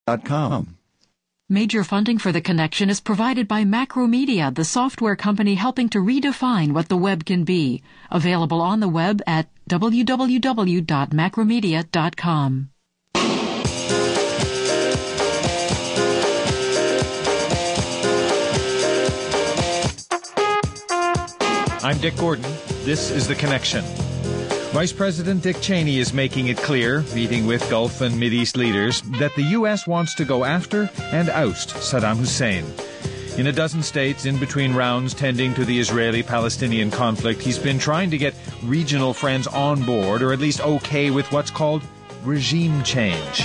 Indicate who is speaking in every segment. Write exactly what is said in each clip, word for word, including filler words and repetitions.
Speaker 1: dot com.
Speaker 2: Major funding for The Connection is provided by Macromedia, the software company helping to redefine what the web can be. Available on the web at w w w dot macromedia dot com.
Speaker 3: I'm Dick Gordon. This is The Connection. Vice President Dick Cheney is making it clear, meeting with Gulf and Mideast leaders, that the U S wants to go after and oust Saddam Hussein. In a dozen states, in between rounds tending to the Israeli-Palestinian conflict, he's been trying to get regional friends on board, or at least okay with what's called regime change.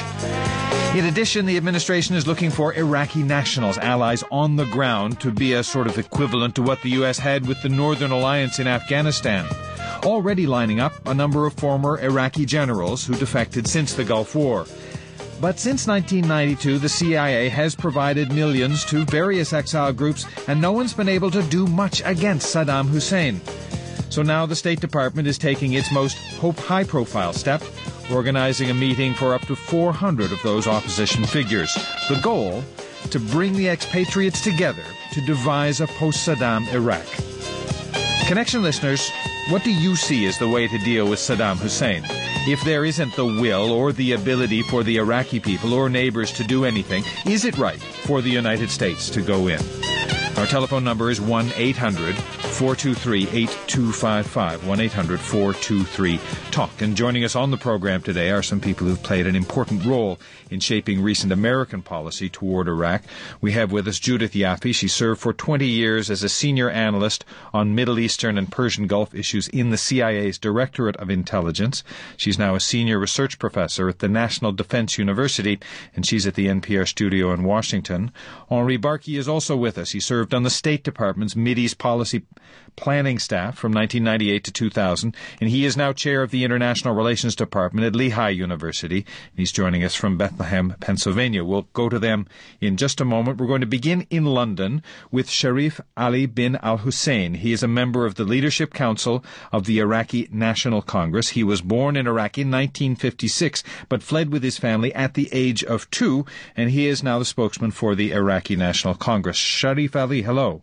Speaker 3: In addition, the administration is looking for Iraqi nationals, allies on the ground, to be a sort of equivalent to what the U S had with the Northern Alliance in Afghanistan. Already lining up a number of former Iraqi generals who defected since the Gulf War. But since nineteen ninety-two, the C I A has provided millions to various exile groups, and no one's been able to do much against Saddam Hussein. So now the State Department is taking its most high-profile step, organizing a meeting for up to four hundred of those opposition figures. The goal, to bring the expatriates together to devise a post-Saddam Iraq. Connection listeners, what do you see as the way to deal with Saddam Hussein? If there isn't the will or the ability for the Iraqi people or neighbors to do anything, is it right for the United States to go in? Our telephone number is one eight hundred four two three eight two five five, one eight hundred four two three talk. And joining us on the program today are some people who've played an important role in shaping recent American policy toward Iraq. We have with us Judith Yaffe. She served for twenty years as a senior analyst on Middle Eastern and Persian Gulf issues in the C I A's Directorate of Intelligence. She's now a senior research professor at the National Defense University, and she's at the N P R studio in Washington. Henri Barkey is also with us. He served on the State Department's Mideast Policy Planning staff from nineteen ninety-eight to two thousand, and he is now chair of the International Relations Department at Lehigh University. He's joining us from Bethlehem, Pennsylvania. We'll go to them in just a moment. We're going to begin in London with Sharif Ali bin al-Hussein. He is a member of the Leadership Council of the Iraqi National Congress. He was born in Iraq in nineteen fifty-six, but fled with his family at the age of two, and he is now the spokesman for the Iraqi National Congress. Sharif Ali, hello.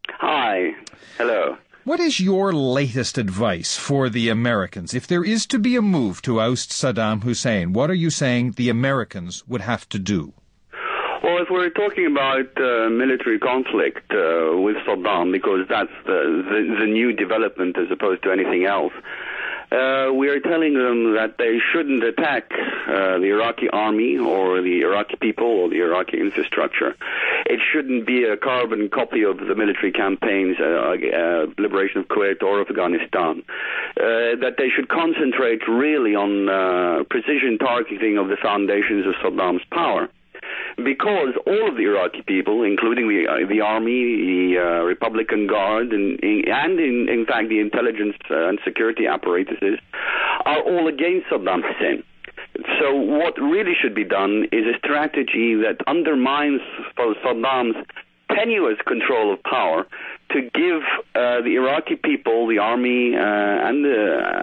Speaker 4: Hi. Hello.
Speaker 3: What is your latest advice for the Americans? If there is to be a move to oust Saddam Hussein, what are you saying the Americans would have to do?
Speaker 4: Well, if we're talking about uh, military conflict uh, with Saddam, because that's the, the, the new development as opposed to anything else, Uh, we are telling them that they shouldn't attack uh, the Iraqi army or the Iraqi people or the Iraqi infrastructure. It shouldn't be a carbon copy of the military campaigns, uh, uh, liberation of Kuwait or Afghanistan. Uh, that they should concentrate really on uh, precision targeting of the foundations of Saddam's power. Because all of the Iraqi people, including the uh, the army, the uh, Republican Guard, and, and in, in fact the intelligence uh, and security apparatuses, are all against Saddam Hussein. So what really should be done is a strategy that undermines Saddam's tenuous control of power to give uh, the Iraqi people, the army, uh, and the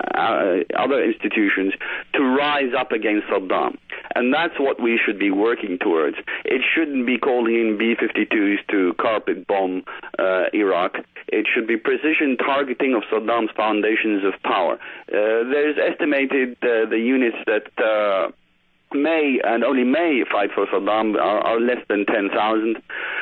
Speaker 4: uh, other institutions to rise up against Saddam. And that's what we should be working towards. It shouldn't be calling in B fifty-twos to carpet bomb uh, Iraq. It should be precision targeting of Saddam's foundations of power. Uh, there's estimated uh, the units that uh, may and only may fight for Saddam are, are less than ten thousand.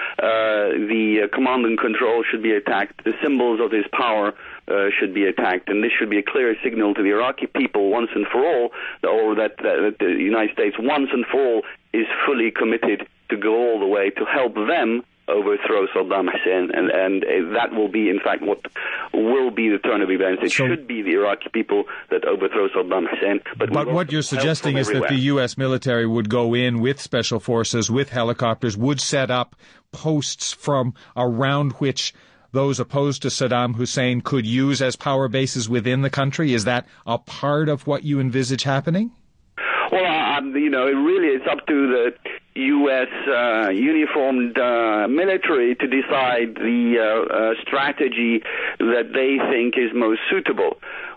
Speaker 4: Uh, the uh, command and control should be attacked. The symbols of his power uh, should be attacked. And this should be a clear signal to the Iraqi people once and for all, or that, that the United States once and for all is fully committed to go all the way to help them overthrow Saddam Hussein, and, and uh, that will be, in fact, what will be the turn of events. It so, should be the Iraqi people that overthrow Saddam Hussein. But,
Speaker 3: but what you're suggesting is that the U S military would go in with special forces, with helicopters, would set up posts from around which those opposed to Saddam Hussein could use as power bases within the country? Is that a part of what you envisage happening?
Speaker 4: Well, um, you know, it really is up to the U S uh, uniformed uh, military to decide the uh, uh, strategy that they think is most suitable.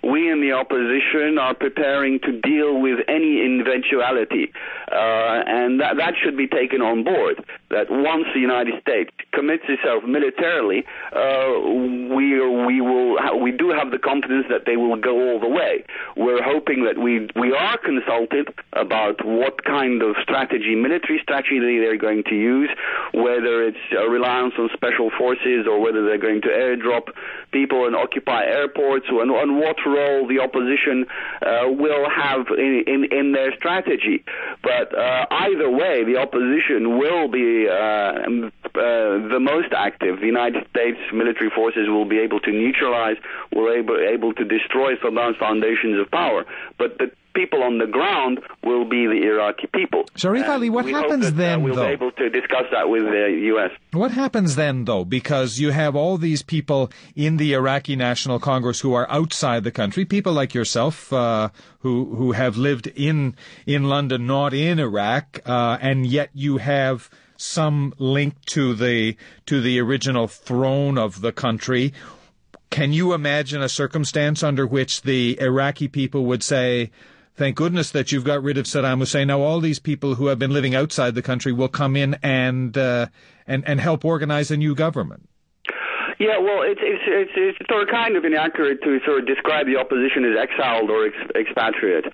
Speaker 4: we in the opposition are preparing to deal with any eventuality. Uh, and that, that should be taken on board, that once the United States commits itself militarily, uh, we we will ha- we do have the confidence that they will go all the way. We're hoping that we we are consulted about what kind of strategy, military strategy they're going to use, whether it's a reliance on special forces or whether they're going to airdrop people and occupy airports, and, and what role the opposition uh, will have in, in, in their strategy. But uh, either way, the opposition will be uh, uh, the most active. The United States military forces will be able to neutralize, will able able to destroy Saddam's foundations of power. But the people on the ground will be the Iraqi people.
Speaker 3: Sharif Ali, what
Speaker 4: we
Speaker 3: happens
Speaker 4: hope that,
Speaker 3: then,
Speaker 4: uh, we'll
Speaker 3: though?
Speaker 4: be able to discuss that with the U S.
Speaker 3: What happens then, though? Because you have all these people in the Iraqi National Congress who are outside the country, people like yourself uh, who who have lived in in London, not in Iraq, uh, and yet you have some link to the to the original throne of the country. Can you imagine a circumstance under which the Iraqi people would say, thank goodness that you've got rid of Saddam Hussein. Now all these people who have been living outside the country will come in and uh, and, and help organize a new government?
Speaker 4: Yeah, well, it's it's it's, it's sort of kind of inaccurate to sort of describe the opposition as exiled or ex- expatriate.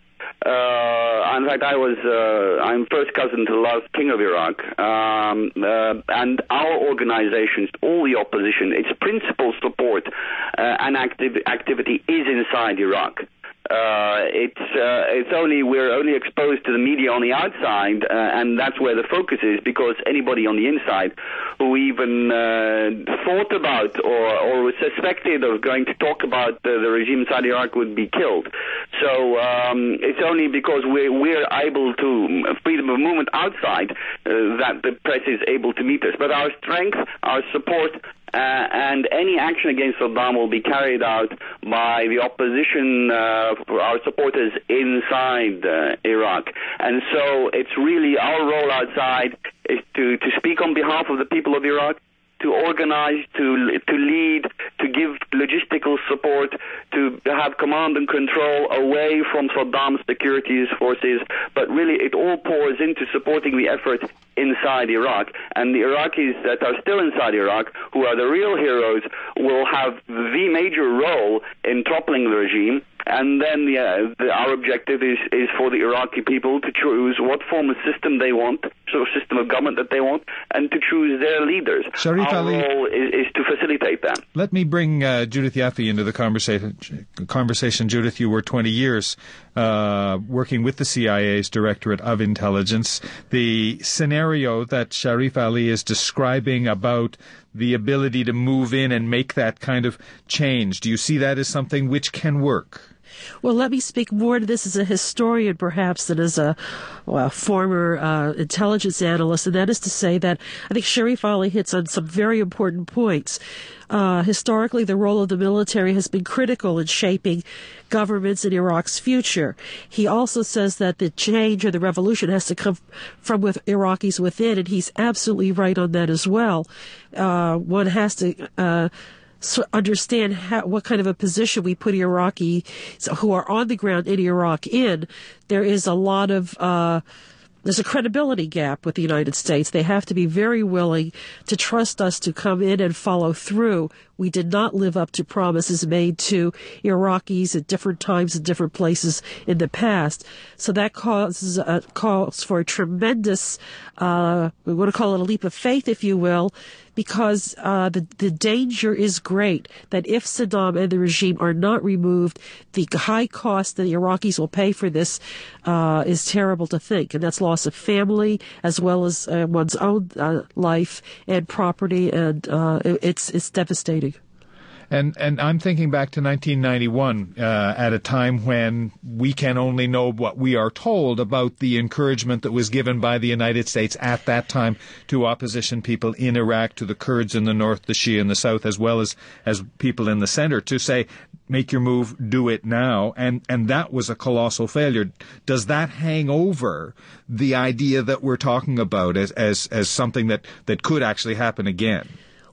Speaker 4: Uh, in fact, I was uh, I'm first cousin to the last king of Iraq, um, uh, and our organizations, all the opposition, its principal support uh, and activ- activity is inside Iraq. Uh, it's uh, it's only we're only exposed to the media on the outside, uh, and that's where the focus is, because anybody on the inside who even uh, thought about or or was suspected of going to talk about uh, the regime inside Iraq would be killed. So um, it's only because we're we're able to freedom of movement outside uh, that the press is able to meet us. But our strength, our support, Uh, and any action against Saddam will be carried out by the opposition, uh, our supporters inside uh, Iraq. And so it's really our role outside is to, to speak on behalf of the people of Iraq, to organize, to to lead, to give logistical support, to have command and control away from Saddam's security forces. But really, it all pours into supporting the effort inside Iraq. And the Iraqis that are still inside Iraq, who are the real heroes, will have the major role in toppling the regime. And then the, uh, the, our objective is, is for the Iraqi people to choose what form of system they want, sort of system of government that they want, and to choose their leaders.
Speaker 3: Sharif
Speaker 4: our
Speaker 3: Ali,
Speaker 4: role is, is to facilitate that.
Speaker 3: Let me bring uh, Judith Yaffe into the conversation. Conversation, Judith, you were twenty years uh, working with the C I A's Directorate of Intelligence. The scenario that Sharif Ali is describing about the ability to move in and make that kind of change, do you see that as something which can work?
Speaker 1: Well, let me speak more to this as a historian, perhaps, than as a, well, former uh, intelligence analyst, and that is to say that I think Sharif Ali hits on some very important points. Uh, historically, the role of the military has been critical in shaping governments in Iraq's future. He also says that the change or the revolution has to come from with Iraqis within, and he's absolutely right on that as well. Uh, one has to uh, So understand how, what kind of a position we put Iraqis who are on the ground in Iraq in. There is a lot of uh, there's a credibility gap with the United States. They have to be very willing to trust us to come in and follow through. We did not live up to promises made to Iraqis at different times and different places in the past. So that causes uh, calls for a tremendous, uh, we want to call it a leap of faith, if you will, because uh, the, the danger is great that if Saddam and the regime are not removed, the high cost that the Iraqis will pay for this uh, is terrible to think. And that's loss of family as well as uh, one's own uh, life and property, and uh, it's it's devastating.
Speaker 3: And and I'm thinking back to nineteen ninety-one, uh, at a time when we can only know what we are told about the encouragement that was given by the United States at that time to opposition people in Iraq, to the Kurds in the north, the Shia in the south, as well as, as people in the center, to say, make your move, do it now. And, and that was a colossal failure. Does that hang over the idea that we're talking about as, as, as something that, that could actually happen again?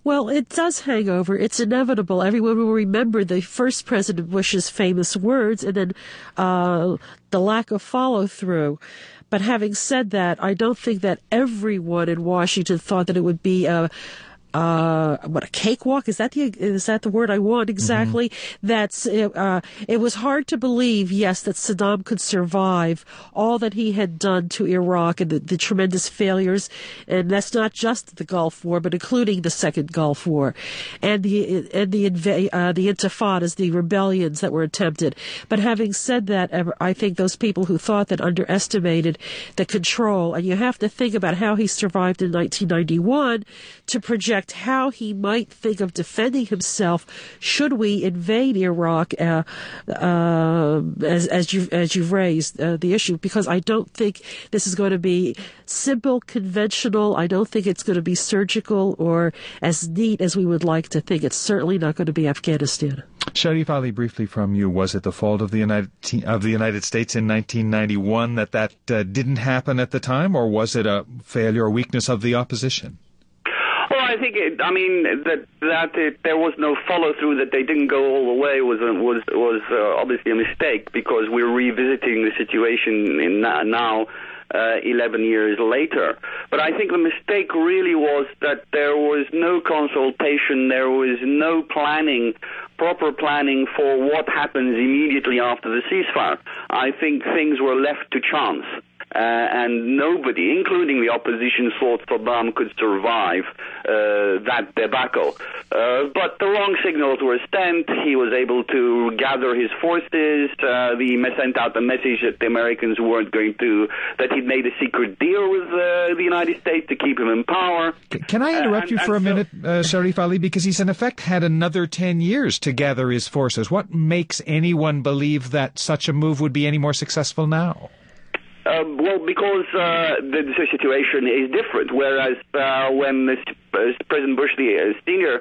Speaker 1: Well, it does hang over. It's inevitable. Everyone will remember the first President Bush's famous words and then uh, the lack of follow-through. But having said that, I don't think that everyone in Washington thought that it would be a Uh, what a cakewalk is that the is that the word I want exactly? Mm-hmm. That's uh, it was hard to believe, yes, that Saddam could survive all that he had done to Iraq and the, the tremendous failures, and that's not just the Gulf War, but including the Second Gulf War and the and the inv- uh, the Intifadas, the rebellions that were attempted. But having said that, I think those people who thought that underestimated the control, and you have to think about how he survived in nineteen ninety-one to project how he might think of defending himself should we invade Iraq, uh, uh, as, as you as you've raised uh, the issue, because I don't think this is going to be simple, conventional. I don't think it's going to be surgical or as neat as we would like to think. It's certainly not going to be Afghanistan.
Speaker 3: Sharif Ali, briefly from you, was it the fault of the United of the United States in nineteen ninety-one that that uh, didn't happen at the time, or was it a failure or weakness of the opposition?
Speaker 4: Well, I think it, I mean that that it, there was no follow through, that they didn't go all the way was was was uh, obviously a mistake, because we're revisiting the situation in now uh, eleven years later. But I think the mistake really was that there was no consultation, there was no planning, proper planning for what happens immediately after the ceasefire. I think things were left to chance. Uh, and nobody, including the opposition, thought Saddam could survive uh, that debacle. Uh, but the wrong signals were sent. He was able to gather his forces. Uh, he sent out a message that the Americans weren't going to, that he'd made a secret deal with uh, the United States to keep him in power.
Speaker 3: Can I interrupt uh, and, you for a so, minute, uh, Sharif Ali, because he's in effect had another ten years to gather his forces. What makes anyone believe that such a move would be any more successful now?
Speaker 4: Uh, well, because uh, the, the situation is different. Whereas uh, when this, uh, President Bush the uh, senior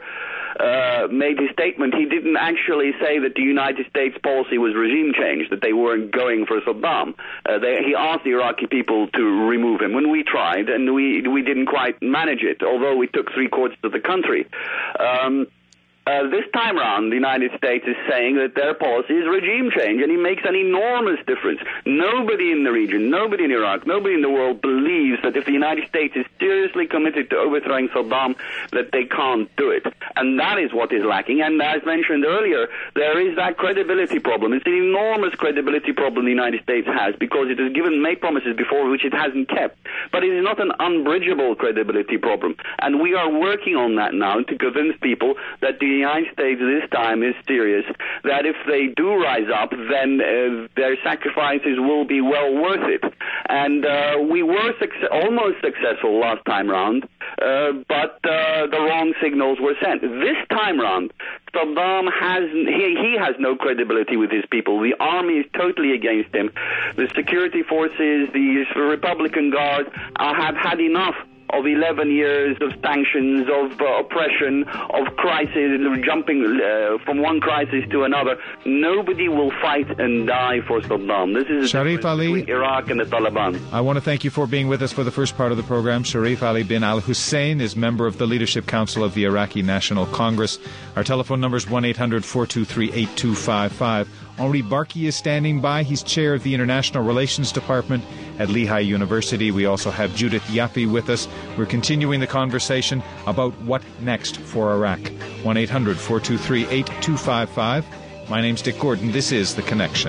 Speaker 4: uh, made his statement, he didn't actually say that the United States policy was regime change, that they weren't going for Saddam. Uh, they, he asked the Iraqi people to remove him. When we tried, and we we didn't quite manage it, although we took three quarters of the country. Um, Uh, this time around, the United States is saying that their policy is regime change, and it makes an enormous difference. Nobody in the region, nobody in Iraq, nobody in the world believes that if the United States is seriously committed to overthrowing Saddam, that they can't do it. And that is what is lacking. And as mentioned earlier, there is that credibility problem. It's an enormous credibility problem the United States has, because it has given made promises before which it hasn't kept. But it is not an unbridgeable credibility problem. And we are working on that now to convince people that the The United States this time is serious, that if they do rise up, then uh, their sacrifices will be well worth it. And uh, we were suc- almost successful last time round, uh, but uh, the wrong signals were sent. This time round, Saddam has he, he has no credibility with his people. The army is totally against him. The security forces, the Republican Guard, uh, have had enough of eleven years of sanctions, of uh, oppression, of crisis, jumping uh, from one crisis to another. Nobody will fight and die for Saddam. This is
Speaker 3: Sharif Ali,
Speaker 4: between Iraq and the Taliban.
Speaker 3: I want to thank you for being with us for the first part of the program. Sharif Ali bin al-Hussein is member of the Leadership Council of the Iraqi National Congress. Our telephone number is one eight hundred four two three eight two five five. Henri Barkey is standing by. He's chair of the International Relations Department at Lehigh University. We also have Judith Yaffe with us. We're continuing the conversation about what next for Iraq. one eight hundred four two three eight two five five. My name's Dick Gordon. This is The Connection.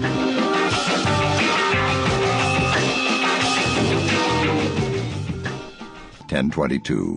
Speaker 5: ten twenty-two.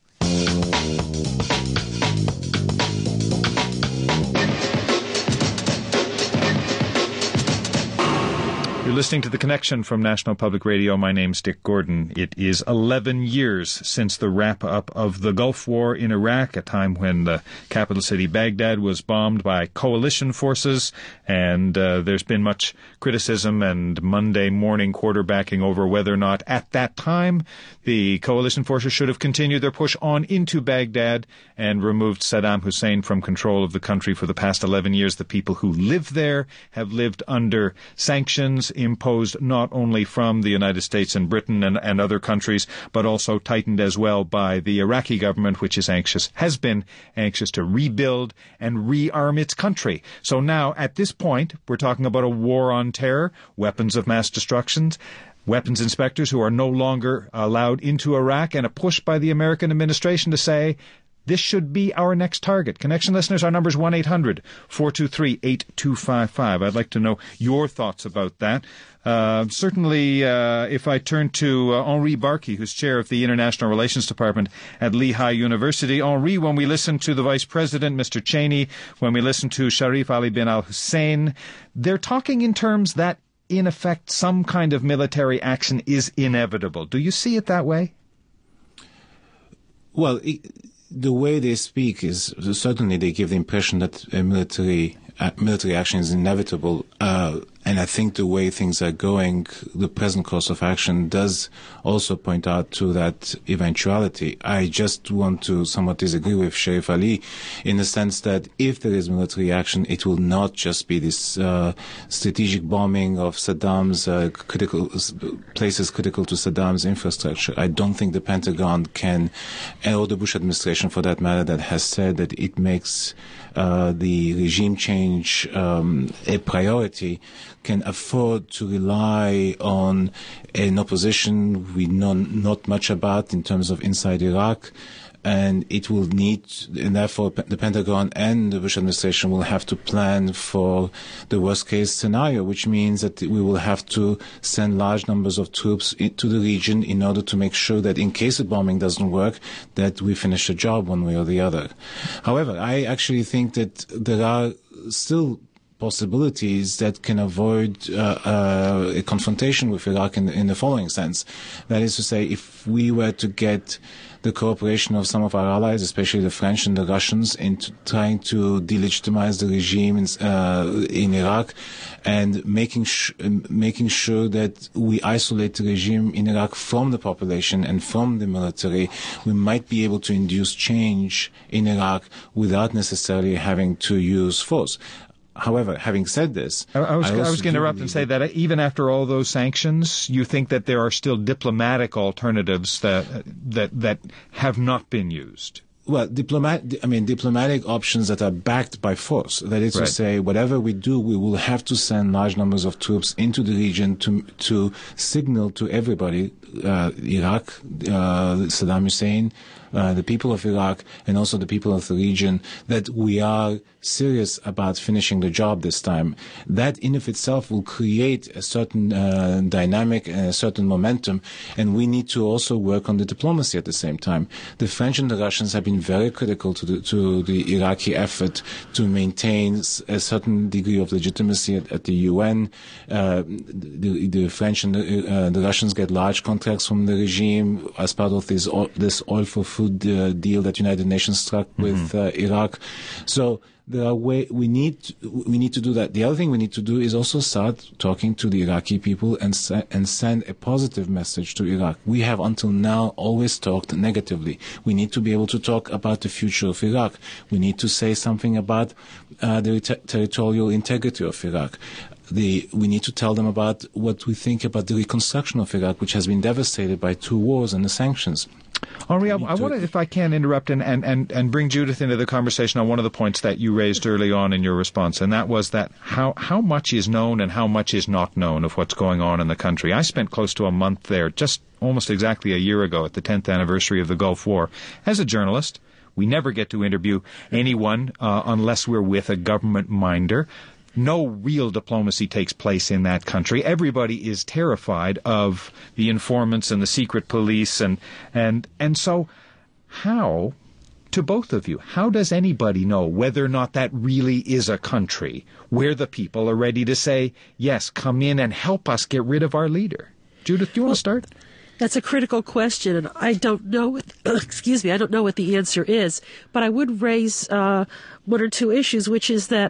Speaker 3: You're listening to The Connection from National Public Radio. My name's Dick Gordon. It is eleven years since the wrap-up of the Gulf War in Iraq, a time when the capital city Baghdad was bombed by coalition forces, and uh, there's been much criticism and Monday morning quarterbacking over whether or not at that time the coalition forces should have continued their push on into Baghdad and removed Saddam Hussein from control of the country. For the past eleven years, the people who live there have lived under sanctions, imposed not only from the United States and Britain and, and other countries, but also tightened as well by the Iraqi government, which is anxious, has been anxious to rebuild and rearm its country. So now, at this point, we're talking about a war on terror, weapons of mass destruction, weapons inspectors who are no longer allowed into Iraq, and a push by the American administration to say, this should be our next target. Connection listeners, our number is one eight hundred four two three eight two five five. I'd like to know your thoughts about that. Uh, certainly, uh, if I turn to uh, Henri Barkey, who's chair of the International Relations Department at Lehigh University. Henri, when we listen to the Vice President, Mister Cheney, when we listen to Sharif Ali bin al-Hussein, they're talking in terms that, in effect, some kind of military action is inevitable. Do you see it that way?
Speaker 6: Well, it, the way they speak is certainly they give the impression that a military uh, military action is inevitable. Uh, and I think the way things are going, the present course of action does also point out to that eventuality. I just want to somewhat disagree with Sharif Ali in the sense that if there is military action, it will not just be this uh, strategic bombing of Saddam's uh, critical places critical to Saddam's infrastructure. I don't think the Pentagon can, or the Bush administration for that matter, that has said that it makes uh, the regime change um, a priority, can afford to rely on an opposition we know not much about in terms of inside Iraq, and it will need, and therefore the Pentagon and the Bush administration will have to plan for the worst case scenario, which means that we will have to send large numbers of troops into the region in order to make sure that in case the bombing doesn't work, that we finish the job one way or the other. However, I actually think that there are still possibilities that can avoid uh, uh, a confrontation with Iraq in, in the following sense. That is to say, if we were to get the cooperation of some of our allies, especially the French and the Russians, in trying to delegitimize the regime in, uh, in Iraq, and making sh- making sure that we isolate the regime in Iraq from the population and from the military, we might be able to induce change in Iraq without necessarily having to use force. However, having said this,
Speaker 3: I, I was,
Speaker 6: I
Speaker 3: I was going to interrupt and say that even after all those sanctions, you think that there are still diplomatic alternatives that that that have not been used.
Speaker 6: Well, diplomat, I mean, diplomatic options that are backed by force. That is
Speaker 3: right.
Speaker 6: to say, whatever we do, we will have to send large numbers of troops into the region to to signal to everybody, uh, Iraq, uh, Saddam Hussein, uh, the people of Iraq, and also the people of the region, that we are serious about finishing the job this time. That in of itself will create a certain uh, dynamic and a certain momentum, and we need to also work on the diplomacy at the same time. The French and the Russians have been very critical to the, to the Iraqi effort to maintain a certain degree of legitimacy at, at the U N. Uh, the, the French and the, uh, the Russians get large contracts from the regime as part of this this oil for food uh, deal that United Nations struck mm-hmm. with uh, Iraq. So there are way we need we need to do that. The other thing we need to do is also start talking to the Iraqi people and and send a positive message to Iraq. We have until now always talked negatively. We need to be able to talk about the future of Iraq. We need to say something about uh, the ter- territorial integrity of Iraq. The, we need to tell them about what we think about the reconstruction of Iraq, which has been devastated by two wars and the sanctions.
Speaker 3: Henri, I, I want to, if I can, interrupt and, and, and, and bring Judith into the conversation on one of the points that you raised early on in your response, and that was that how, how much is known and how much is not known of what's going on in the country. I spent close to a month there, just almost exactly a year ago at the tenth anniversary of the Gulf War, as a journalist. We never get to interview anyone uh, unless we're with a government minder. No real diplomacy takes place in that country. Everybody is terrified of the informants and the secret police, and and and so how, to both of you, how does anybody know whether or not that really is a country where the people are ready to say, yes, come in and help us get rid of our leader? Judith, do you want to start?
Speaker 1: That's a critical question, and I don't know what, excuse me, I don't know what the answer is, but I would raise uh, one or two issues, which is that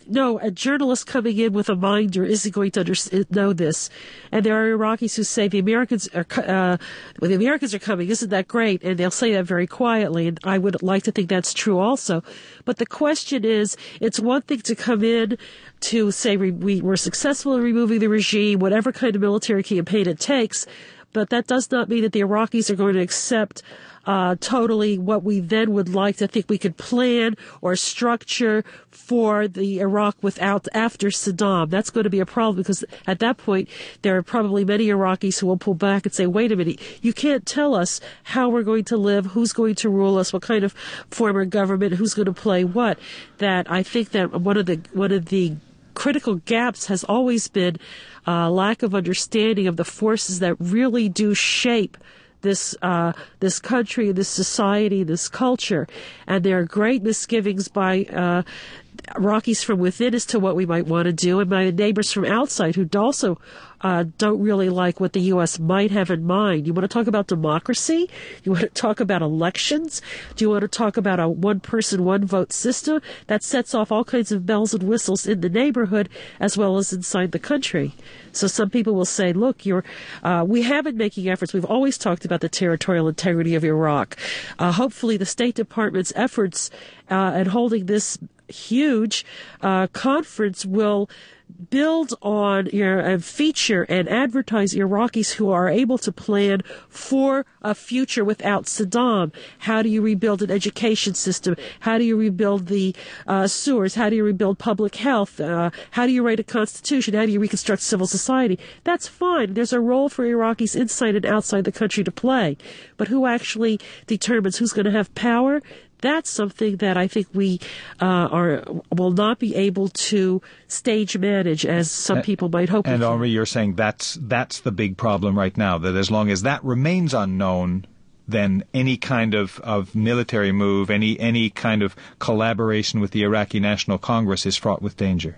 Speaker 1: no, a journalist coming in with a minder isn't going to under- know this. And there are Iraqis who say the Americans are, uh, well, the Americans are coming, isn't that great? And they'll say that very quietly. And I would like to think that's true also. But the question is, it's one thing to come in to say we, we were successful in removing the regime, whatever kind of military campaign it takes. But that does not mean that the Iraqis are going to accept uh, totally what we then would like to think we could plan or structure for the Iraq without after Saddam. That's going to be a problem because at that point there are probably many Iraqis who will pull back and say, wait a minute, you can't tell us how we're going to live, who's going to rule us, what kind of form of government, who's going to play what. That I think that one of the one of the critical gaps has always been uh, lack of understanding of the forces that really do shape this uh, this country, this society, this culture. And there are great misgivings by uh, Iraqis from within as to what we might want to do, and by the neighbors from outside who also uh, don't really like what the U S might have in mind. You want to talk about democracy? You want to talk about elections? Do you want to talk about a one-person, one-vote system? That sets off all kinds of bells and whistles in the neighborhood as well as inside the country. So some people will say, look, you're, uh, we have been making efforts. We've always talked about the territorial integrity of Iraq. Uh, hopefully the State Department's efforts uh, in holding this huge uh, conference will build on you know, and feature and advertise Iraqis who are able to plan for a future without Saddam. How do you rebuild an education system? How do you rebuild the uh, sewers? How do you rebuild public health? Uh, how do you write a constitution? How do you reconstruct civil society? That's fine. There's a role for Iraqis inside and outside the country to play. But who actually determines who's going to have power? That's something that I think we uh, are will not be able to stage manage as some people might hope.
Speaker 3: And Henri, you're saying that's that's the big problem right now, that as long as that remains unknown, then any kind of, of military move, any any kind of collaboration with the Iraqi National Congress is fraught with danger.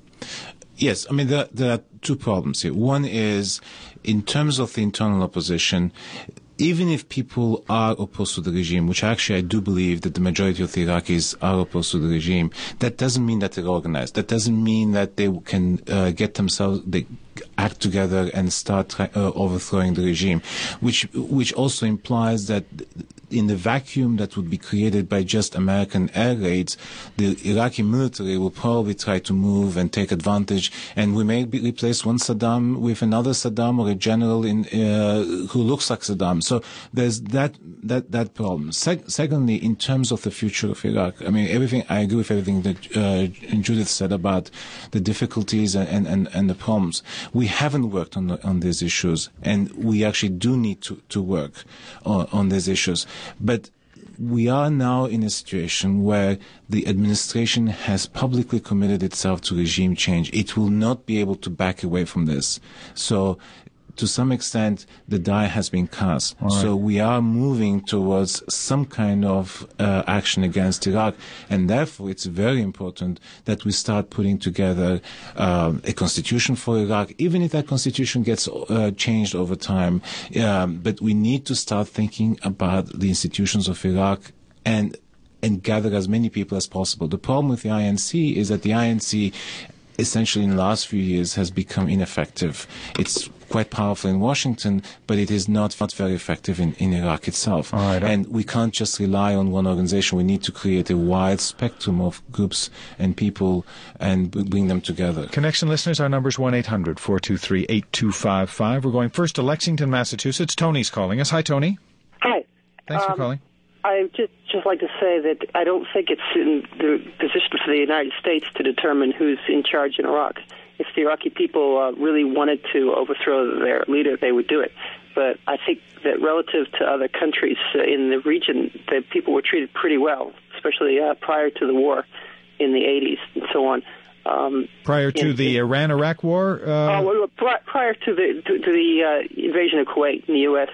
Speaker 6: Yes, I mean, there, there are two problems here. One is, in terms of the internal opposition, even if people are opposed to the regime, which actually I do believe that the majority of the Iraqis are opposed to the regime, that doesn't mean that they're organized. That doesn't mean that they can uh, get themselves, they act together and start uh, overthrowing the regime, which which also implies that in the vacuum that would be created by just American air raids, the Iraqi military will probably try to move and take advantage, and we may be replace one Saddam with another Saddam or a general in uh, who looks like Saddam. So there's that that that problem. Se- secondly, in terms of the future of Iraq, I mean, everything I agree with everything that uh, Judith said about the difficulties and, and, and the problems. We haven't worked on the, on these issues, and we actually do need to, to work on, on these issues. But we are now in a situation where the administration has publicly committed itself to regime change. It will not be able to back away from this. So, to some extent, the die has been cast. Right. So we are moving towards some kind of uh, action against Iraq, and therefore it's very important that we start putting together uh, a constitution for Iraq, even if that constitution gets uh, changed over time. Um, but we need to start thinking about the institutions of Iraq and and gather as many people as possible. The problem with the I N C is that the I N C essentially in the last few years has become ineffective. It's quite powerful in Washington, but it is not, not very effective in, in Iraq itself. Right. And we can't just rely on one organization. We need to create a wide spectrum of groups and people and bring them together.
Speaker 3: Connection listeners, our number is one eight hundred four two three eight two five five. We're going first to Lexington, Massachusetts. Tony's calling us. Hi, Tony.
Speaker 7: Hi.
Speaker 3: Thanks
Speaker 7: um,
Speaker 3: for calling.
Speaker 7: I just just like to say that I don't think it's in the position for the United States to determine who's in charge in Iraq. If the Iraqi people uh, really wanted to overthrow their leader, they would do it. But I think that relative to other countries uh, in the region, the people were treated pretty well, especially uh, prior to the war in the eighties and so on. Um,
Speaker 3: prior to in, the Iran-Iraq war? Uh...
Speaker 7: Uh, well, pri- prior to the to, to the uh, invasion of Kuwait and the U S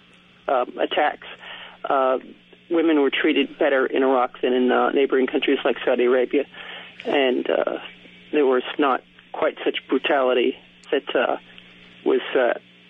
Speaker 7: um, attacks, uh, women were treated better in Iraq than in uh, neighboring countries like Saudi Arabia, and uh, there was not quite such brutality that uh, was uh,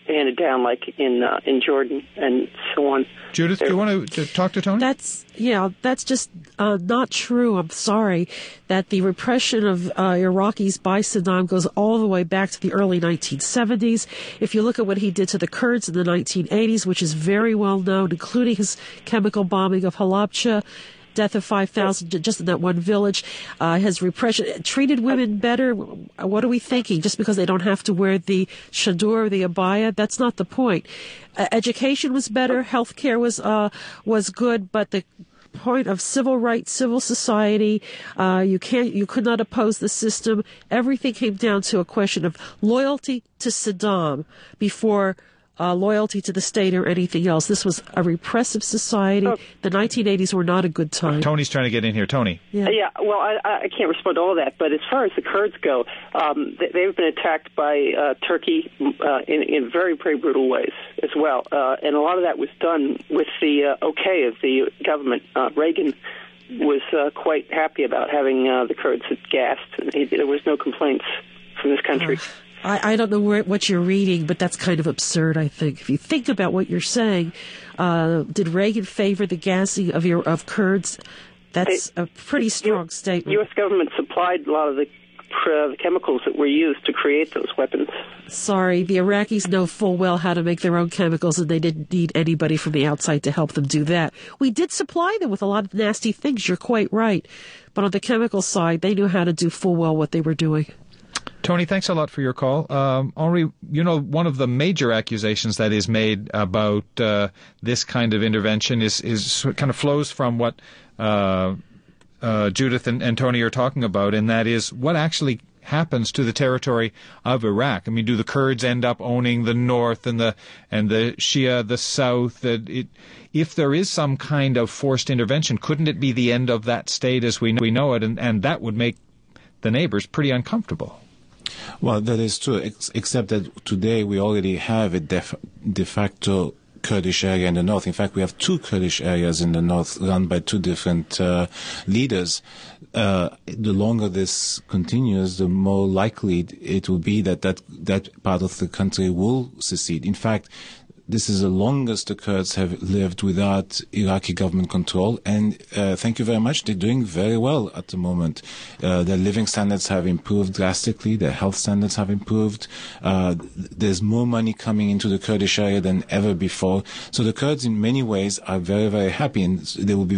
Speaker 7: handed down, like in uh, in Jordan and so on.
Speaker 3: Judith,
Speaker 7: They're,
Speaker 3: do you want to talk to Tony?
Speaker 1: That's, yeah, that's just uh, not true. I'm sorry that the repression of uh, Iraqis by Saddam goes all the way back to the early nineteen seventies. If you look at what he did to the Kurds in the nineteen eighties, which is very well known, including his chemical bombing of Halabja, death of five thousand just in that one village, uh, his repression, treated women better. What are we thinking? Just because they don't have to wear the shadur or the abaya? That's not the point. Uh, education was better. Healthcare was, uh, was good, but the point of civil rights, civil society, uh, you can't, you could not oppose the system. Everything came down to a question of loyalty to Saddam before Uh, loyalty to the state or anything else. This was a repressive society. Oh. The nineteen eighties were not a good time.
Speaker 3: Tony's trying to get in here. Tony.
Speaker 7: Yeah, yeah well, I, I can't respond to all that, but as far as the Kurds go, um, they, they've been attacked by uh, Turkey uh, in, in very, very brutal ways as well. Uh, and a lot of that was done with the uh, okay of the government. Uh, Reagan was uh, quite happy about having uh, the Kurds gassed. He, there was no complaints from this country. Uh.
Speaker 1: I, I don't know where, what you're reading, but that's kind of absurd, I think. If you think about what you're saying, uh, did Reagan favor the gassing of your, of Kurds? That's a pretty strong
Speaker 7: U-
Speaker 1: statement.
Speaker 7: U S government supplied a lot of the, uh, the chemicals that were used to create those weapons.
Speaker 1: Sorry, the Iraqis know full well how to make their own chemicals, and they didn't need anybody from the outside to help them do that. We did supply them with a lot of nasty things, you're quite right. But on the chemical side, they knew how to do full well what they were doing.
Speaker 3: Tony, thanks a lot for your call. Um, Henri, you know, one of the major accusations that is made about uh, this kind of intervention is, is kind of flows from what uh, uh, Judith and, and Tony are talking about, and that is what actually happens to the territory of Iraq. I mean, do the Kurds end up owning the north and the and the Shia the south? That it, if there is some kind of forced intervention, couldn't it be the end of that state as we know, we know it, and, and that would make the neighbors pretty uncomfortable?
Speaker 6: Well, that is true, ex- except that today we already have a def- de facto Kurdish area in the north. In fact, we have two Kurdish areas in the north run by two different uh, leaders. Uh, the longer this continues, the more likely it will be that, that that part of the country will secede. In fact, this is the longest the Kurds have lived without Iraqi government control, and uh, thank you very much. They're doing very well at the moment. Uh, their living standards have improved drastically. Their health standards have improved. Uh, there's more money coming into the Kurdish area than ever before. So the Kurds, in many ways, are very, very happy, and they will be.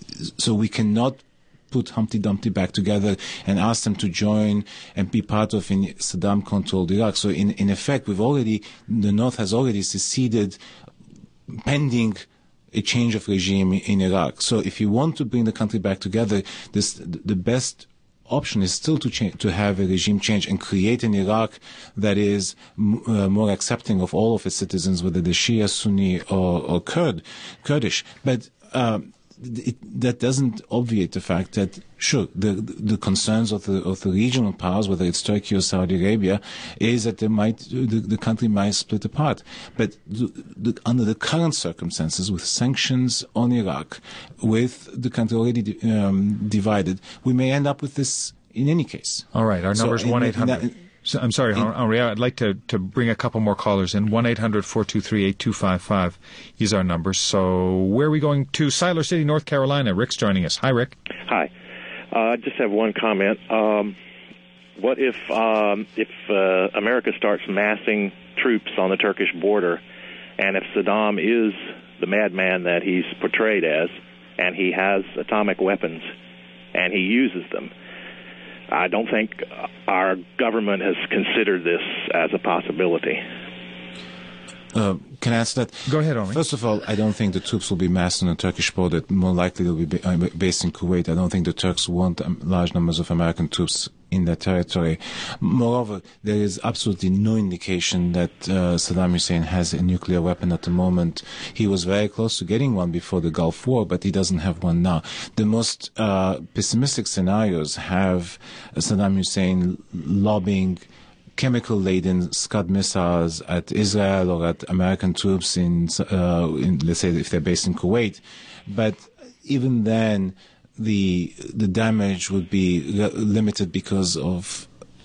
Speaker 6: So we cannot put Humpty Dumpty back together and ask them to join and be part of in Saddam-controlled Iraq. So in, in effect, we've already, the North has already seceded pending a change of regime in Iraq. So if you want to bring the country back together, this, the best option is still to change, to have a regime change and create an Iraq that is m- uh, more accepting of all of its citizens, whether they're Shia, Sunni, or, or Kurd, Kurdish. But, um, It, that doesn't obviate the fact that, sure, the the concerns of the of the regional powers, whether it's Turkey or Saudi Arabia, is that they might the, the country might split apart. But the, the, under the current circumstances, with sanctions on Iraq, with the country already um, divided, we may end up with this in any case.
Speaker 3: All right, our number is one eight hundred. So, I'm sorry, Henri, I'd like to, to bring a couple more callers in. one eight hundred four two three eight two five five is our number. So where are we going to? Siler City, North Carolina. Rick's joining us. Hi, Rick.
Speaker 8: Hi. Uh, I just have one comment. Um, what if um, if uh, America starts massing troops on the Turkish border, and if Saddam is the madman that he's portrayed as, and he has atomic weapons, and he uses them? I don't think our government has considered this as a possibility.
Speaker 6: Uh, can I answer that?
Speaker 3: Go ahead, Henri.
Speaker 6: First of all, I don't think the troops will be massed on the Turkish border. More likely they'll be based in Kuwait. I don't think the Turks want large numbers of American troops in their territory. Moreover, there is absolutely no indication that uh, Saddam Hussein has a nuclear weapon at the moment. He was very close to getting one before the Gulf War, but he doesn't have one now. The most uh, pessimistic scenarios have Saddam Hussein lobbing chemical-laden Scud missiles at Israel or at American troops in, uh, in, let's say, if they're based in Kuwait. But even then, the the damage would be re- limited because of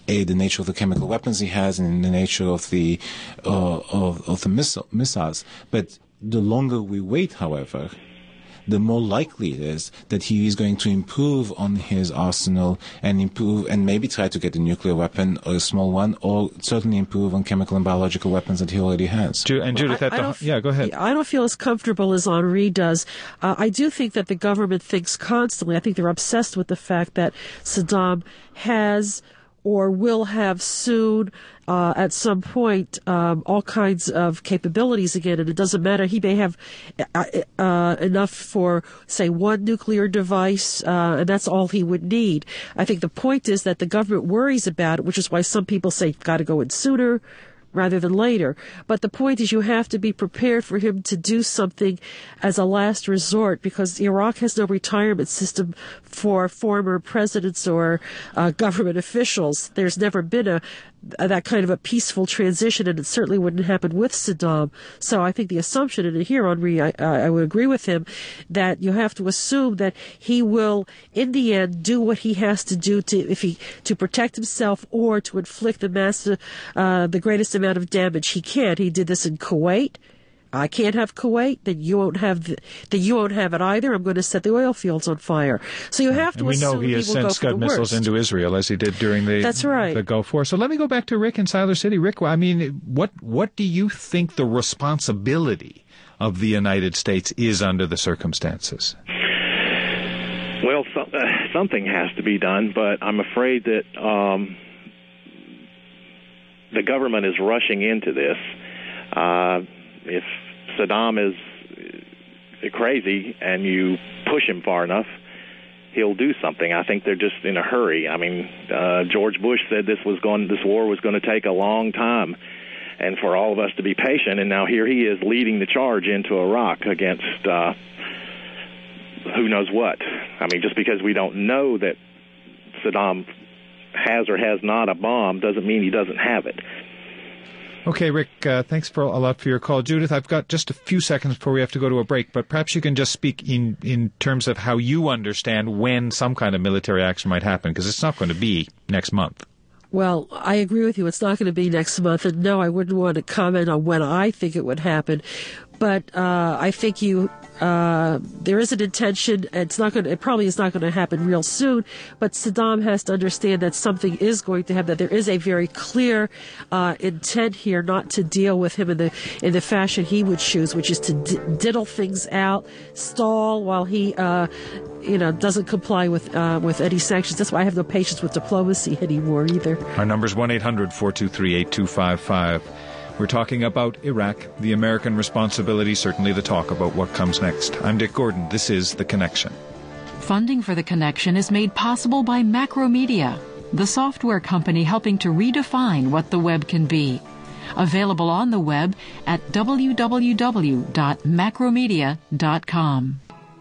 Speaker 6: a, the nature of the chemical weapons he has and the nature of the uh, of, of the missile, missiles. But the longer we wait, however, the more likely it is that he is going to improve on his arsenal and improve and maybe try to get a nuclear weapon or a small one, or certainly improve on chemical and biological weapons that he already has.
Speaker 3: And Judith,
Speaker 1: well, I,
Speaker 3: at the, yeah, go ahead.
Speaker 1: I don't feel as comfortable as Henri does. Uh, I do think that the government thinks constantly. I think they're obsessed with the fact that Saddam has or will have soon, uh, at some point, um, all kinds of capabilities again. And it doesn't matter. He may have uh, uh, enough for, say, one nuclear device, uh, and that's all he would need. I think the point is that the government worries about it, which is why some people say, got to go in sooner rather than later. But the point is you have to be prepared for him to do something as a last resort, because Iraq has no retirement system for former presidents or uh, government officials. There's never been a that kind of a peaceful transition, and it certainly wouldn't happen with Saddam. So I think the assumption, and here, Henri, I, I would agree with him, that you have to assume that he will, in the end, do what he has to do to, if he, to protect himself or to inflict the mass, uh, the greatest amount of damage he can. He did this in Kuwait. I can't have Kuwait, then you won't have the, then you won't have it either. I'm going to set the oil fields on fire. So you have to
Speaker 3: and we
Speaker 1: assume
Speaker 3: know he has
Speaker 1: he
Speaker 3: sent Scud missiles
Speaker 1: worst.
Speaker 3: into Israel, as he did during the,
Speaker 1: That's right.
Speaker 3: the Gulf War. So let me go back to Rick in Siler City. Rick, I mean, what what do you think the responsibility of the United States is under the circumstances?
Speaker 8: Well, so, uh, something has to be done, but I'm afraid that um, the government is rushing into this. Uh, if Saddam is crazy and you push him far enough, he'll do something. I think they're just in a hurry. I mean, uh, George Bush said this was going, this war was going to take a long time, and for all of us to be patient. And now here he is leading the charge into Iraq against uh, who knows what. I mean, just because we don't know that Saddam has or has not a bomb doesn't mean he doesn't have it.
Speaker 3: Okay, Rick, uh, thanks for a lot for your call. Judith, I've got just a few seconds before we have to go to a break, but perhaps you can just speak in, in terms of how you understand when some kind of military action might happen, because it's not going to be next month.
Speaker 1: Well, I agree with you. It's not going to be next month, and no, I wouldn't want to comment on when I think it would happen. But uh, I think you uh, there is an intention. It's not going. To, it probably is not going to happen real soon. But Saddam has to understand that something is going to happen. That there is a very clear uh, intent here, not to deal with him in the in the fashion he would choose, which is to d- diddle things out, stall while he, uh, you know, doesn't comply with uh, with any sanctions. That's why I have no patience with diplomacy anymore either.
Speaker 3: Our number is one eight hundred four two three eight two five five. We're talking about Iraq, the American responsibility, certainly the talk about what comes next. I'm Dick Gordon. This is The Connection.
Speaker 2: Funding for The Connection is made possible by Macromedia, the software company helping to redefine what the web can be. Available on the web at w w w dot macromedia dot com.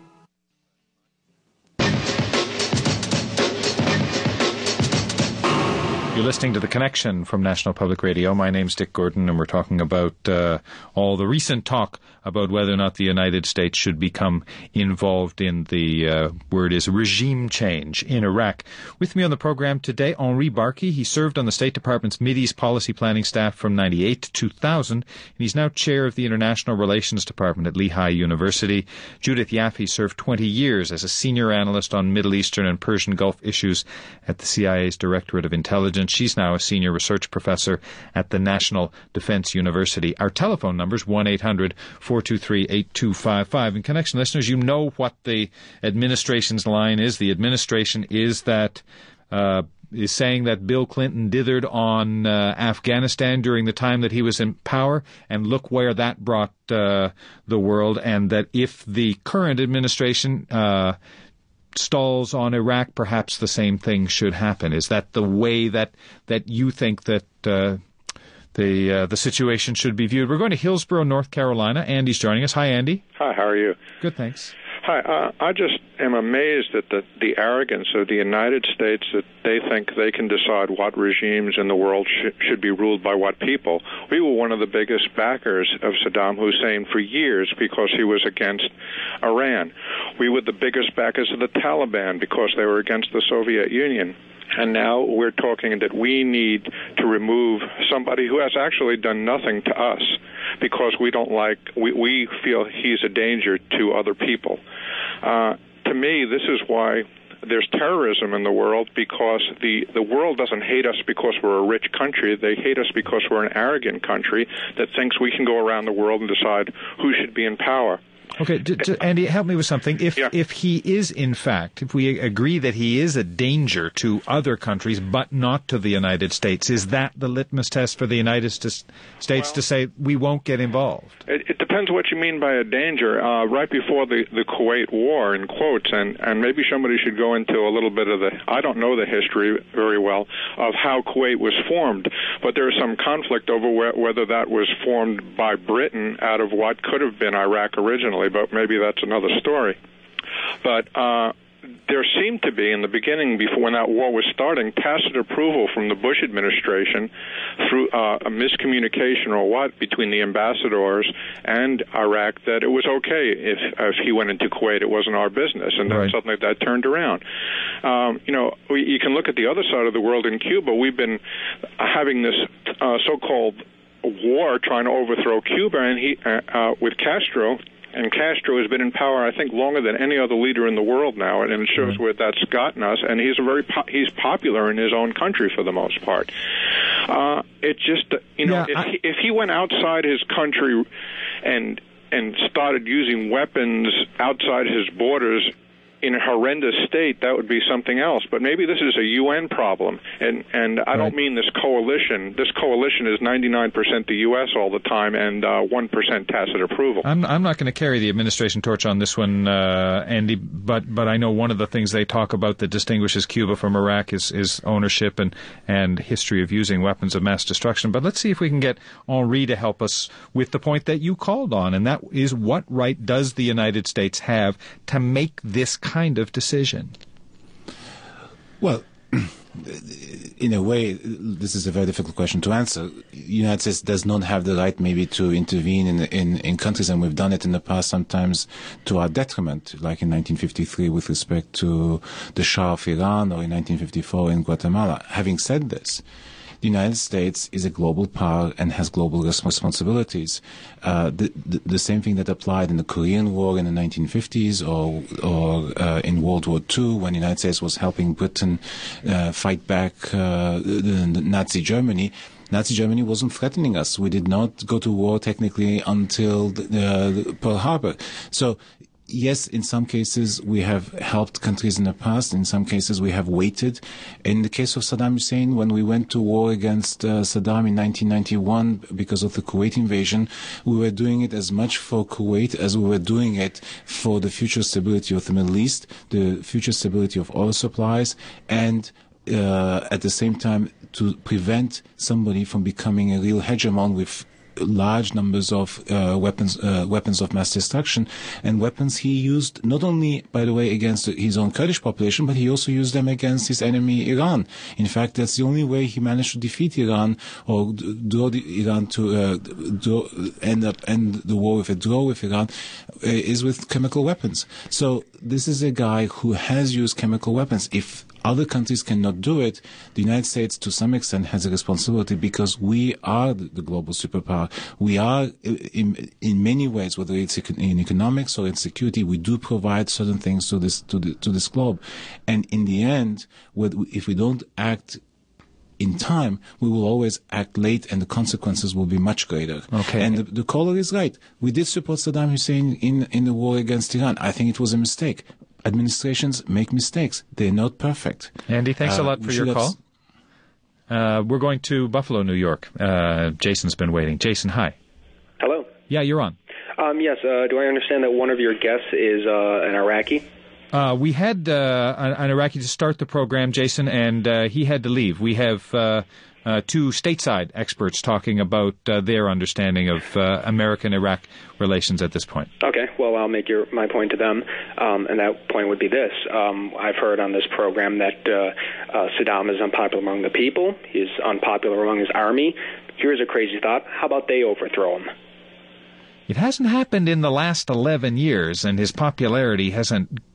Speaker 3: You're listening to The Connection from National Public Radio. My name's Dick Gordon, and we're talking about uh, all the recent talk about whether or not the United States should become involved in the uh, word is regime change in Iraq. With me on the program today, Henri Barkey. He served on the State Department's Mideast Policy Planning staff from ninety-eight to two thousand, and he's now chair of the International Relations Department at Lehigh University. Judith Yaffe served twenty years as a senior analyst on Middle Eastern and Persian Gulf issues at the C I A's Directorate of Intelligence. She's now a senior research professor at the National Defense University. Our telephone number is one eight hundred four two three eight two five five. In Connection listeners, you know what the administration's line is. The administration is that uh, is saying that Bill Clinton dithered on uh, Afghanistan during the time that he was in power, and look where that brought uh, the world, and that if the current administration uh stalls on Iraq, perhaps the same thing should happen. Is that the way that that you think that uh, the uh, the situation should be viewed? We're going to Hillsborough, North Carolina. Andy's joining us. Hi, Andy.
Speaker 9: Hi, how are you?
Speaker 3: Good, thanks.
Speaker 9: Hi, uh, I just am amazed at the, the arrogance of the United States that they think they can decide what regimes in the world sh- should be ruled by what people. We were one of the biggest backers of Saddam Hussein for years because he was against Iran. We were the biggest backers of the Taliban because they were against the Soviet Union. And now we're talking that we need to remove somebody who has actually done nothing to us because we don't like, we, we feel he's a danger to other people. Uh, to me, this is why there's terrorism in the world, because the, the world doesn't hate us because we're a rich country. They hate us because we're an arrogant country that thinks we can go around the world and decide who should be in power.
Speaker 3: Okay, d- d- Andy, help me with something. If
Speaker 9: yeah.
Speaker 3: if he is, in fact, if we agree that he is a danger to other countries but not to the United States, is that the litmus test for the United St- States well, to say we won't get involved?
Speaker 9: It, it depends what you mean by a danger. Uh, right before the, the Kuwait War, in quotes, and, and maybe somebody should go into a little bit of the, I don't know the history very well, of how Kuwait was formed, but there is some conflict over wh- whether that was formed by Britain out of what could have been Iraq originally, but maybe that's another story. But uh, there seemed to be, in the beginning, before when that war was starting, tacit approval from the Bush administration through uh, a miscommunication or what between the ambassadors and Iraq that it was okay if if he went into Kuwait, it wasn't our business, and then
Speaker 3: right.
Speaker 9: suddenly that turned around. Um, you know, we, you can look at the other side of the world in Cuba. We've been having this uh, so-called war trying to overthrow Cuba, and he uh, uh, with Castro. And Castro has been in power, I think, longer than any other leader in the world now, and it shows mm-hmm. where that's gotten us. And he's a very po- he's popular in his own country for the most part. Uh, it just, you know,
Speaker 3: yeah,
Speaker 9: if,
Speaker 3: I...
Speaker 9: he, if he went outside his country and and started using weapons outside his borders in a horrendous state, that would be something else. But maybe this is a U N problem, and and I
Speaker 3: right.
Speaker 9: don't mean this coalition. This coalition is ninety-nine percent the U S all the time and uh, one percent tacit approval.
Speaker 3: I'm I'm not going to carry the administration torch on this one, uh, Andy, but but I know one of the things they talk about that distinguishes Cuba from Iraq is, is ownership and, and history of using weapons of mass destruction. But let's see if we can get Henri to help us with the point that you called on, and that is, what right does the United States have to make this kind of decision?
Speaker 6: Well, in a way, this is a very difficult question to answer. The United States does not have the right maybe to intervene in, in, in countries, and we've done it in the past sometimes to our detriment, like in nineteen fifty-three with respect to the Shah of Iran, or in nineteen fifty-four in Guatemala. Having said this, the United States is a global power and has global responsibilities. Uh, the, the, the same thing that applied in the Korean War in the nineteen fifties, or or uh, in World War Two, when the United States was helping Britain uh, fight back uh, the, the Nazi Germany. Nazi Germany wasn't threatening us. We did not go to war technically until the, the Pearl Harbor. So, yes, in some cases we have helped countries in the past. In some cases we have waited. In the case of Saddam Hussein, when we went to war against uh, Saddam in nineteen ninety-one because of the Kuwait invasion, we were doing it as much for Kuwait as we were doing it for the future stability of the Middle East, the future stability of oil supplies, and uh, at the same time to prevent somebody from becoming a real hegemon with large numbers of uh, weapons uh, weapons of mass destruction, and weapons he used not only, by the way, against his own Kurdish population, but he also used them against his enemy Iran. In fact, that's the only way he managed to defeat Iran, or draw the Iran to uh, draw, end up end the war with a draw with Iran, uh, is with chemical weapons. So this is a guy who has used chemical weapons. If other countries cannot do it, the United States, to some extent, has a responsibility, because we are the global superpower. We are, in, in many ways, whether it's in economics or in security, we do provide certain things to this to, the, to this globe. And in the end, if we don't act in time, we will always act late, and the consequences will be much greater.
Speaker 3: Okay.
Speaker 6: And the, the caller is right. We did support Saddam Hussein in, in the war against Iran. I think it was a mistake. Administrations make mistakes. They're not perfect.
Speaker 3: Andy, thanks uh, a lot for your call. Uh, we're going to Buffalo, New York. Uh, Jason's been waiting. Jason, hi.
Speaker 10: Hello.
Speaker 3: Yeah, you're on.
Speaker 10: Um, yes. Uh, do I understand that one of your guests is uh, an Iraqi?
Speaker 3: Uh, we had uh, an, an Iraqi to start the program, Jason, and uh, he had to leave. We have uh, uh, two stateside experts talking about uh, their understanding of uh, American-Iraq relations at this point.
Speaker 10: Okay. Well, I'll make your, my point to them, um, and that point would be this. Um, I've heard on this program that uh, uh, Saddam is unpopular among the people. He's unpopular among his army. Here's a crazy thought. How about they overthrow him?
Speaker 3: It hasn't happened in the last eleven years, and his popularity hasn't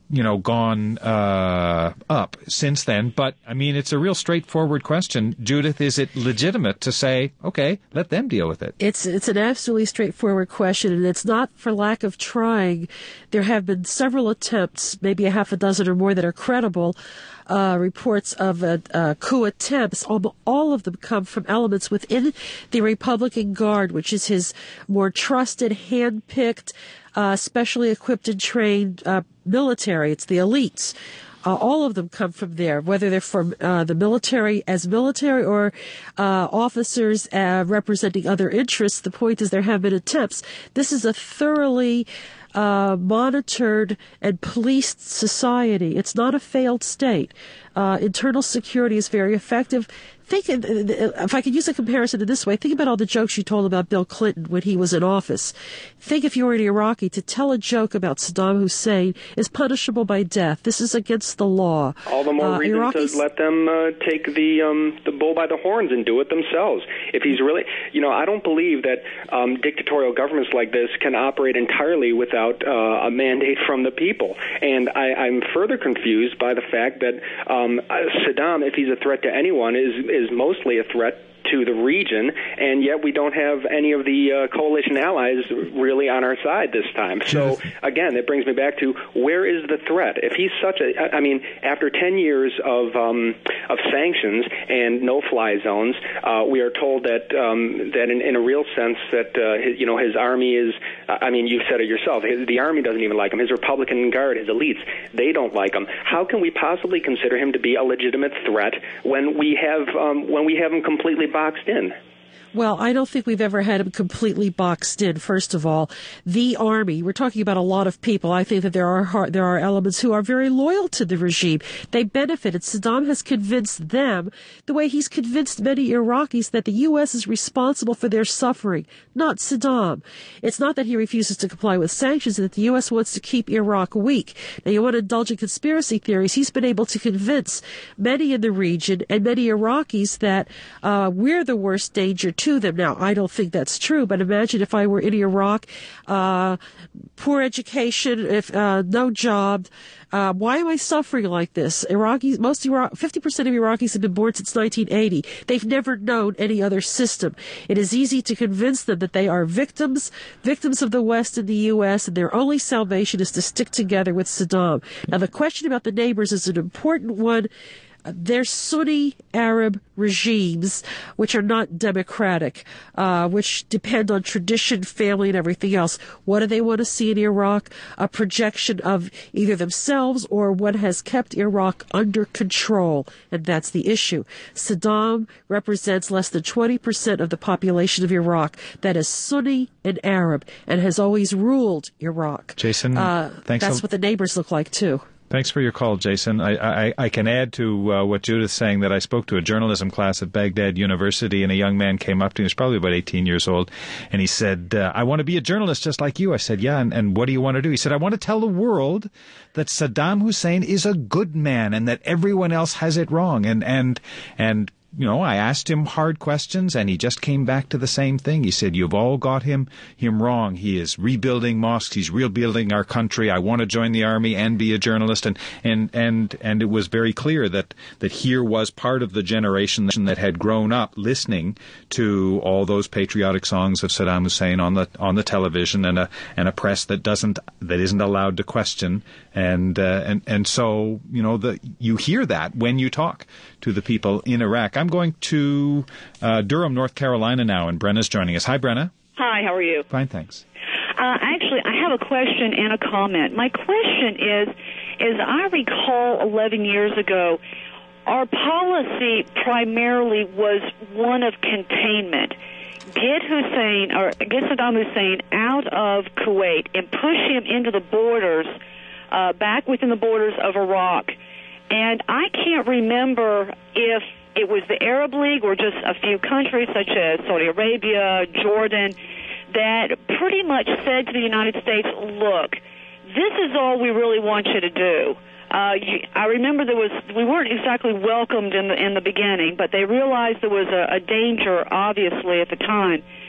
Speaker 3: you know, gone uh, up since then. But, I mean, it's a real straightforward question. Judith, is it legitimate to say, okay, let them deal with it?
Speaker 1: It's it's an absolutely straightforward question, and it's not for lack of trying. There have been several attempts, maybe a half a dozen or more that are credible, uh, reports of uh, uh, coup attempts. All, all of them come from elements within the Republican Guard, which is his more trusted, hand-picked, uh, specially equipped and trained uh, military. It's the elites. Uh, all of them come from there, whether they're from uh, the military as military or uh, officers uh, representing other interests. The point is there have been attempts. This is a thoroughly uh, monitored and policed society. It's not a failed state. Uh, internal security is very effective. Think, if I could use a comparison in this way, think about all the jokes you told about Bill Clinton when he was in office. Think if you were an Iraqi, to tell a joke about Saddam Hussein is punishable by death. This is against the law.
Speaker 10: All the more
Speaker 1: uh,
Speaker 10: reason
Speaker 1: Iraqis,
Speaker 10: to let them uh, take the um, the bull by the horns and do it themselves. If he's really, you know, I don't believe that um, dictatorial governments like this can operate entirely without uh, a mandate from the people. And I, I'm further confused by the fact that um, Saddam, if he's a threat to anyone, is is mostly a threat to the region, and yet we don't have any of the uh, coalition allies really on our side this time. So, again, it brings me back to where is the threat? If he's such a, I mean, after ten years of um, of sanctions and no-fly zones, uh, we are told that um, that in, in a real sense that uh, his, you know his army is. I mean, you said it yourself. His, the army doesn't even like him. His Republican Guard, his elites, they don't like him. How can we possibly consider him to be a legitimate threat when we have um, when we have him completely boxed in?
Speaker 1: Well, I don't think we've ever had him completely boxed in, first of all. The Army, we're talking about a lot of people. I think that there are there are elements who are very loyal to the regime. They benefited. Saddam has convinced them, the way he's convinced many Iraqis, that the U S is responsible for their suffering, not Saddam. It's not that he refuses to comply with sanctions, that the U S wants to keep Iraq weak. Now, you want to indulge in conspiracy theories. He's been able to convince many in the region and many Iraqis that uh, we're the worst danger to them. Now, I don't think that's true, but imagine if I were in Iraq, uh, poor education, if uh, no job. Uh, why am I suffering like this? Iraqis, most Iraq, fifty percent of Iraqis have been born since nineteen eighty. They've never known any other system. It is easy to convince them that they are victims, victims of the West and the U S, and their only salvation is to stick together with Saddam. Now, the question about the neighbors is an important one. They're Sunni Arab regimes, which are not democratic, uh, which depend on tradition, family, and everything else. What do they want to see in Iraq? A projection of either themselves or what has kept Iraq under control, and that's the issue. Saddam represents less than twenty percent of the population of Iraq that is Sunni and Arab and has always ruled Iraq.
Speaker 3: Jason,
Speaker 1: uh,
Speaker 3: thanks.
Speaker 1: That's
Speaker 3: a-
Speaker 1: what the neighbors look like, too.
Speaker 3: Thanks for your call, Jason. I, I, I can add to uh, what Judith's saying that I spoke to a journalism class at Baghdad University, and a young man came up to me, he was probably about eighteen years old, and he said, uh, I want to be a journalist just like you. I said, yeah, and, and what do you want to do? He said, I want to tell the world that Saddam Hussein is a good man and that everyone else has it wrong. And, and, and, you know, I asked him hard questions, and he just came back to the same thing. He said, you've all got him him wrong. He is rebuilding mosques. He's rebuilding our country. I want to join the army and be a journalist. And and and, and it was very clear that, that here was part of the generation that had grown up listening to all those patriotic songs of Saddam Hussein on the on the television, and a and a press that doesn't that isn't allowed to question. And uh, and and so, you know, the you hear that when you talk to the people in Iraq. I'm going to uh, Durham, North Carolina now, and Brenna's joining us. Hi, Brenna.
Speaker 11: Hi, how are you?
Speaker 3: Fine, thanks.
Speaker 11: Uh, actually, I have a question and a comment. My question is, as I recall eleven years ago, our policy primarily was one of containment. Get Hussein, or get Saddam Hussein out of Kuwait and push him into the borders, uh, back within the borders of Iraq. And I can't remember if it was the Arab League or just a few countries such as Saudi Arabia, Jordan, that pretty much said to the United States, look, this is all we really want you to do. Uh, you, I remember there was we weren't exactly welcomed in the in the beginning, but they realized there was a, a danger, obviously, at the time.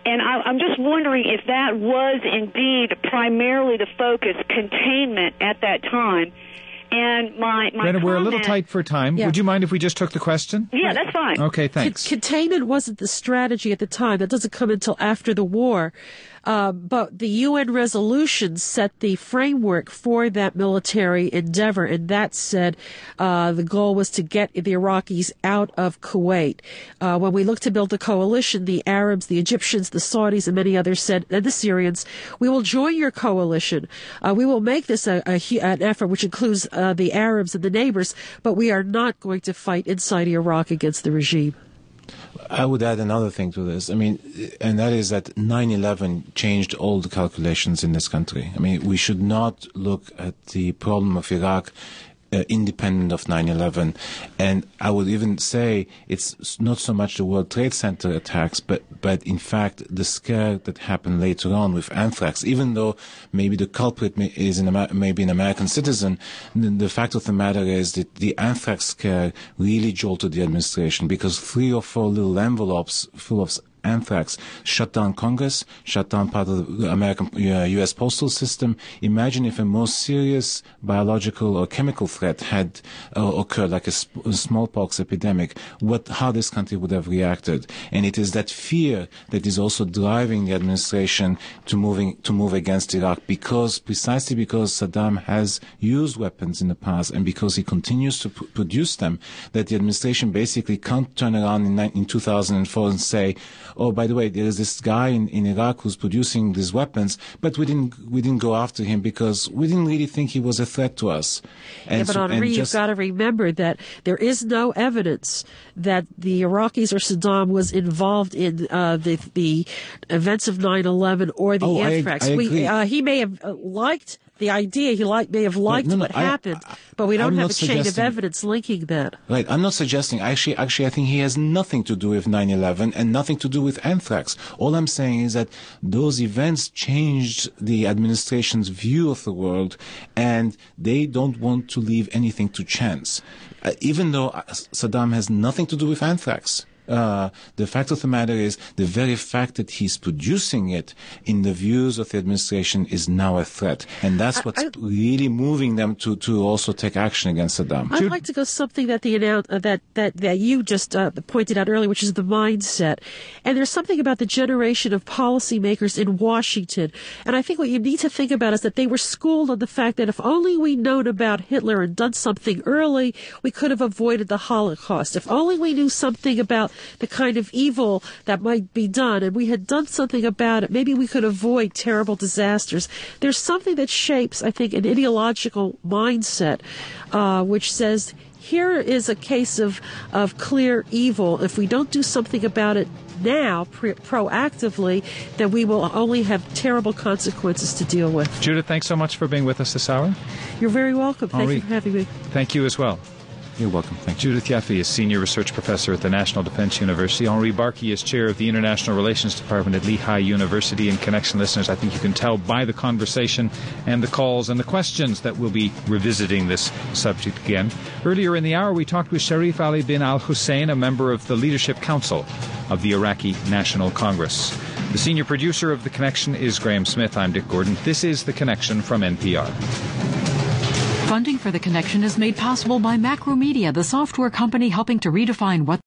Speaker 11: And I, I'm just wondering if that was indeed primarily the focus, containment at that time. And my, my
Speaker 3: Brenna, we're a little
Speaker 11: comment-
Speaker 3: tight for time.
Speaker 1: Yeah.
Speaker 3: Would you mind if we just took the question?
Speaker 11: Yeah, that's fine.
Speaker 3: Okay, thanks.
Speaker 1: Con- containment wasn't the strategy at the time. That doesn't come until after the war. Uh, but the U N resolution set the framework for that military endeavor, and that said uh, the goal was to get the Iraqis out of Kuwait. Uh, when we looked to build a coalition, the Arabs, the Egyptians, the Saudis, and many others said, and the Syrians, we will join your coalition. Uh, we will make this a, a, an effort which includes uh, the Arabs and the neighbors, but we are not going to fight inside Iraq against the regime.
Speaker 6: I would add another thing to this. I mean, and that is that nine eleven changed all the calculations in this country. I mean, we should not look at the problem of Iraq uh, independent of nine eleven. And I would even say it's not so much the World Trade Center attacks, but, but in fact the scare that happened later on with anthrax. Even though maybe the culprit may, is an, maybe an American citizen, the, the fact of the matter is that the anthrax scare really jolted the administration, because three or four little envelopes full of anthrax shut down Congress, shut down part of the American uh, U S postal system. Imagine if a more serious biological or chemical threat had uh, occurred, like a, sp- a smallpox epidemic, what, how this country would have reacted. And it is that fear that is also driving the administration to moving to move against Iraq, because precisely because Saddam has used weapons in the past and because he continues to p- produce them, that the administration basically can't turn around in, in two thousand four and say, oh, by the way, there is this guy in, in Iraq who's producing these weapons, but we didn't we didn't go after him because we didn't really think he was a threat to us. And
Speaker 1: yeah, but
Speaker 6: so,
Speaker 1: Henri, you've
Speaker 6: just,
Speaker 1: got to remember that there is no evidence that the Iraqis or Saddam was involved in uh, the the events of nine eleven or the
Speaker 6: oh,
Speaker 1: anthrax.
Speaker 6: I, I
Speaker 1: we,
Speaker 6: agree.
Speaker 1: uh, he may have uh, liked the idea. He like, may have liked
Speaker 6: no, no,
Speaker 1: what
Speaker 6: I,
Speaker 1: happened,
Speaker 6: I,
Speaker 1: but we don't
Speaker 6: I'm
Speaker 1: have
Speaker 6: not
Speaker 1: a chain of
Speaker 6: suggesting-
Speaker 1: evidence linking that.
Speaker 6: Right, I'm not suggesting. Actually, actually, I think he has nothing to do with nine eleven and nothing to do with anthrax. All I'm saying is that those events changed the administration's view of the world, and they don't want to leave anything to chance. Uh, even though uh, Saddam has nothing to do with anthrax. Uh, the fact of the matter is, the very fact that he's producing it in the views of the administration is now a threat. And that's what's
Speaker 1: I, I,
Speaker 6: really moving them to, to also take action against Saddam.
Speaker 1: I'd like to go something that the announce, uh, that, that, that you just uh, pointed out earlier, which is the mindset. And there's something about the generation of policymakers in Washington. And I think what you need to think about is that they were schooled on the fact that if only we known about Hitler and done something early, we could have avoided the Holocaust. If only we knew something about the kind of evil that might be done, and we had done something about it, maybe we could avoid terrible disasters. There's something that shapes, I think, an ideological mindset, uh, which says, here is a case of, of clear evil. If we don't do something about it now, pre- proactively, then we will only have terrible consequences to deal with.
Speaker 3: Judith, thanks so much for being with us this hour.
Speaker 1: You're very welcome. Thank
Speaker 3: Henri,
Speaker 1: you for having me.
Speaker 3: Thank you as well.
Speaker 6: You're welcome. Thank you.
Speaker 3: Judith Yaffe is Senior Research Professor at the National Defense University. Henri Barkey is Chair of the International Relations Department at Lehigh University. And Connection listeners, I think you can tell by the conversation and the calls and the questions that we'll be revisiting this subject again. Earlier in the hour, we talked with Sharif Ali bin Al Hussein, a member of the Leadership Council of the Iraqi National Congress. The senior producer of The Connection is Graham Smith. I'm Dick Gordon. This is The Connection from N P R.
Speaker 2: Funding for The Connection is made possible by Macromedia, the software company helping to redefine what